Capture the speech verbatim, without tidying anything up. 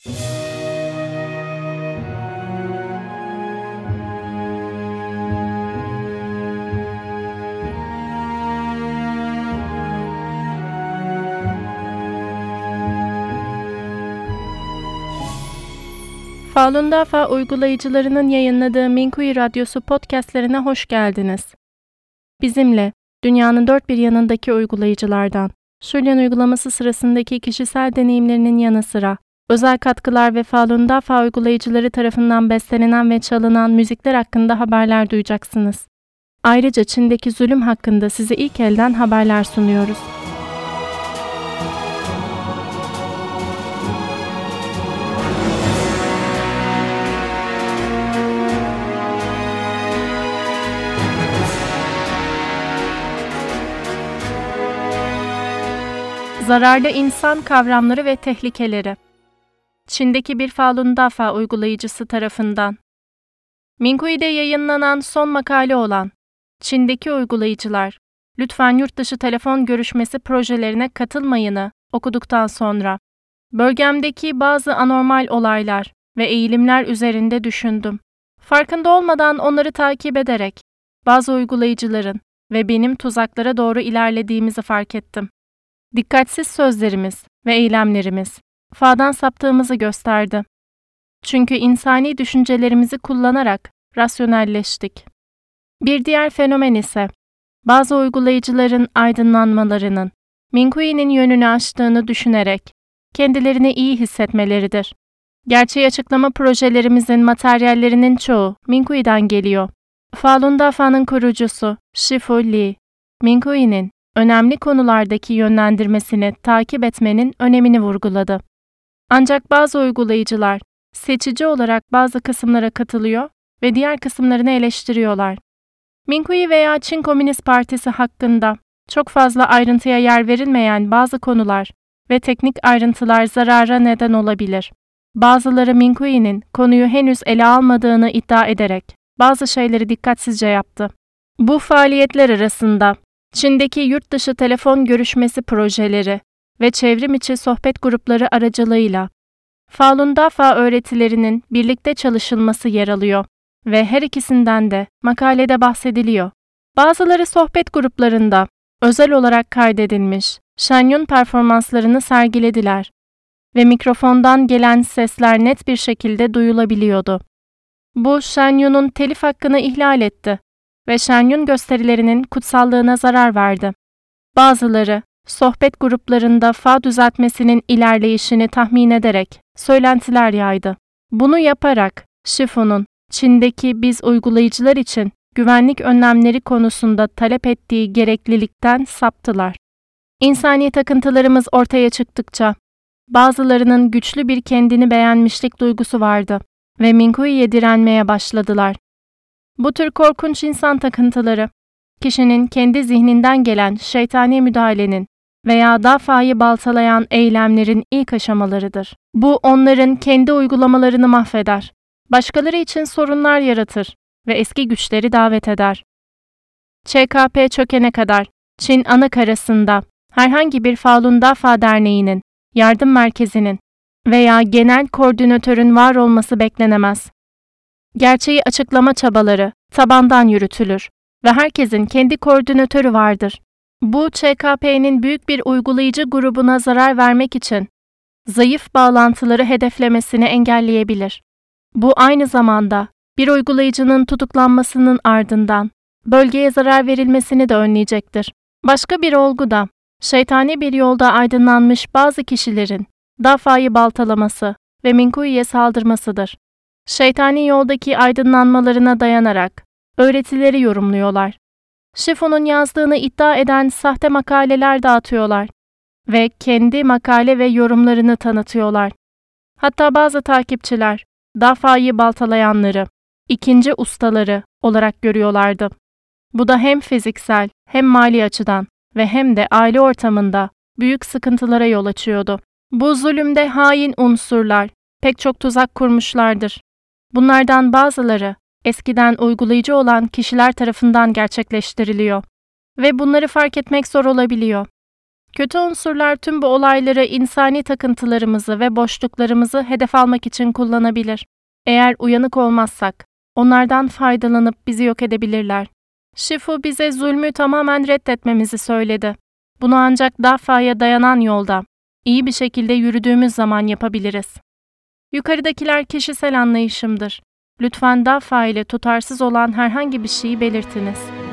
Falun Dafa uygulayıcılarının yayınladığı Minkuyi Radyosu podcastlerine hoş geldiniz. Bizimle, dünyanın dört bir yanındaki uygulayıcılardan, Şulyan uygulaması sırasındaki kişisel deneyimlerinin yanı sıra, özel katkılar ve Falun Dafa uygulayıcıları tarafından bestelenen ve çalınan müzikler hakkında haberler duyacaksınız. Ayrıca Çin'deki zulüm hakkında size ilk elden haberler sunuyoruz. Zararlı insan kavramları ve tehlikeleri. Çin'deki bir Falun Dafa uygulayıcısı tarafından. Minkuyi'de yayınlanan son makale olan Çin'deki uygulayıcılar, lütfen yurtdışı telefon görüşmesi projelerine katılmayını okuduktan sonra, bölgemdeki bazı anormal olaylar ve eğilimler üzerinde düşündüm. Farkında olmadan onları takip ederek, bazı uygulayıcıların ve benim tuzaklara doğru ilerlediğimizi fark ettim. Dikkatsiz sözlerimiz ve eylemlerimiz, Fa'dan saptığımızı gösterdi. Çünkü insani düşüncelerimizi kullanarak rasyonelleştik. Bir diğer fenomen ise, bazı uygulayıcıların aydınlanmalarının, Minkuyi'nin yönünü açtığını düşünerek, kendilerini iyi hissetmeleridir. Gerçeği açıklama projelerimizin materyallerinin çoğu Minkuyi'den geliyor. Falun Dafa'nın kurucusu Shifu Li, Minkuyi'nin önemli konulardaki yönlendirmesini takip etmenin önemini vurguladı. Ancak bazı uygulayıcılar seçici olarak bazı kısımlara katılıyor ve diğer kısımlarını eleştiriyorlar. Minkuyi veya Çin Komünist Partisi hakkında çok fazla ayrıntıya yer verilmeyen bazı konular ve teknik ayrıntılar zarara neden olabilir. Bazıları Minkuyi'nin konuyu henüz ele almadığını iddia ederek bazı şeyleri dikkatsizce yaptı. Bu faaliyetler arasında Çin'deki yurtdışı telefon görüşmesi projeleri ve çevrim içi sohbet grupları aracılığıyla Falun Dafa öğretilerinin birlikte çalışılması yer alıyor ve her ikisinden de makalede bahsediliyor. Bazıları sohbet gruplarında özel olarak kaydedilmiş Shenyun performanslarını sergilediler ve mikrofondan gelen sesler net bir şekilde duyulabiliyordu. Bu Shenyun'un telif hakkını ihlal etti ve Shenyun gösterilerinin kutsallığına zarar verdi. Bazıları, sohbet gruplarında Fa düzeltmesinin ilerleyişini tahmin ederek söylentiler yaydı. Bunu yaparak Shifu'nun Çin'deki biz uygulayıcılar için güvenlik önlemleri konusunda talep ettiği gereklilikten saptılar. İnsani takıntılarımız ortaya çıktıkça, bazılarının güçlü bir kendini beğenmişlik duygusu vardı ve Minkuyi'ye direnmeye başladılar. Bu tür korkunç insan takıntıları, kişinin kendi zihninden gelen şeytani müdahalenin veya Dafa'yı baltalayan eylemlerin ilk aşamalarıdır. Bu onların kendi uygulamalarını mahveder, başkaları için sorunlar yaratır ve eski güçleri davet eder. Ç K P çökene kadar Çin anakarasında herhangi bir Falun Dafa derneğinin, yardım merkezinin veya genel koordinatörün var olması beklenemez. Gerçeği açıklama çabaları tabandan yürütülür ve herkesin kendi koordinatörü vardır. Bu Ç K P'nin büyük bir uygulayıcı grubuna zarar vermek için zayıf bağlantıları hedeflemesini engelleyebilir. Bu aynı zamanda bir uygulayıcının tutuklanmasının ardından bölgeye zarar verilmesini de önleyecektir. Başka bir olgu da şeytani bir yolda aydınlanmış bazı kişilerin Dafa'yı baltalaması ve Minkuyi'ye saldırmasıdır. Şeytani yoldaki aydınlanmalarına dayanarak öğretileri yorumluyorlar. Shifu'nun yazdığını iddia eden sahte makaleler dağıtıyorlar ve kendi makale ve yorumlarını tanıtıyorlar. Hatta bazı takipçiler Dafa'yı baltalayanları ikinci ustaları olarak görüyorlardı. Bu da hem fiziksel hem mali açıdan ve hem de aile ortamında büyük sıkıntılara yol açıyordu. Bu zulümde hain unsurlar pek çok tuzak kurmuşlardır. Bunlardan bazıları eskiden uygulayıcı olan kişiler tarafından gerçekleştiriliyor ve bunları fark etmek zor olabiliyor. Kötü unsurlar tüm bu olayları insani takıntılarımızı ve boşluklarımızı hedef almak için kullanabilir. Eğer uyanık olmazsak, onlardan faydalanıp bizi yok edebilirler. Shifu bize zulmü tamamen reddetmemizi söyledi. Bunu ancak Dafa'ya dayanan yolda, iyi bir şekilde yürüdüğümüz zaman yapabiliriz. Yukarıdakiler kişisel anlayışımdır. Lütfen Dafa ile tutarsız olan herhangi bir şeyi belirtiniz.